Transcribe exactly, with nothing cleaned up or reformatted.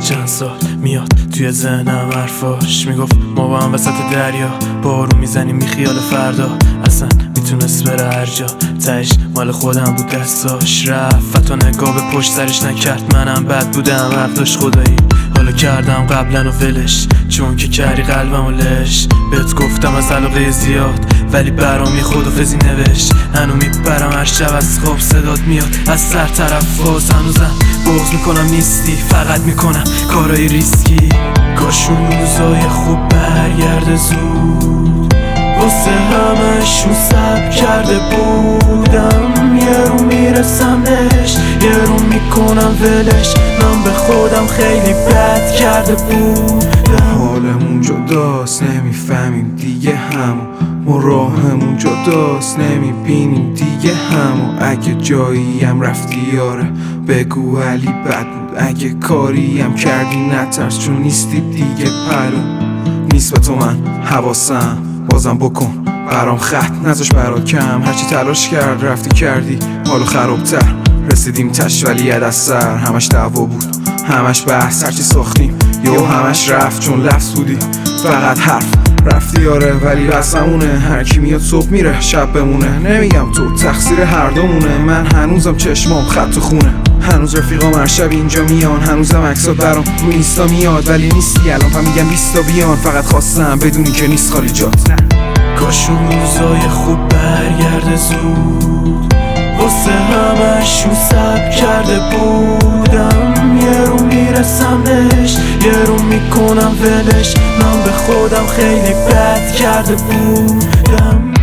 چند سال میاد توی ذهنم حرفاش، میگفت ما با هم وسط دریا بارون میزنیم می خیال فردا. اصلا میتونست بره هر جا، تهش مال خودم بود دستاش. رفت تا نگاه به پشت سرش نکرد، منم بد بودم حق داشت خدایی. حالا کردم قبلا و ولش، چون که کردی قلبم و لش. بهت گفتم از علاقه زیاد، ولی برام یه خدافزی نوشت. هنو میپرم هر شب از خواب صدات میاد از سر طرف باز. هنوزم بغض میکنم نیستی، فقط میکنم کارای ریسکی. کاش اون روزای خوب برگرده زود، واسه همشون صبر کرده بودم. یه رو میرسم بهش، یه رو میکنم ولش. من به خودم خیلی بد کرده بودم. حالمون جداست نمیفهمیم دیگه همو، ما راهمون جداست نمیبینیم دیگه همو. اگه جایی هم رفتی یاره بگو علی بد بود، اگه کاری هم کردی نترس چون نیستی دیگه پلو. نیست به تو من حواسم، بازم بکن برام خط نذاش برات کم. هرچی تلاش کرد رفتی کردی حالو خرابتر، رسیدیم تش ولی ید از سر. همش دعوا بود همش بحث، هرچی ساختیم یهو همش رفت چون لفظ بودی فقط حرف. رفتی آره ولی بسمونه، هر کی میاد صبح میره شب بمونه. نمیگم تو تقصیر هر دومونه، من هنوزم چشمام خط و خونه. هنوز رفیقام هر شب اینجا میان، هنوزم عکسات برام رو اینستا میاد. ولی نیستی الان و میگم بیستا بیان، فقط خواستم بدونی که نیست خالی جات. کاش اون روزای خوب برگرده زود، واسه همشون صبر کرده بودم. یه رو میرسم بهش، یه رو میکنم ولش. من به خودم خیلی بد کرده بودم.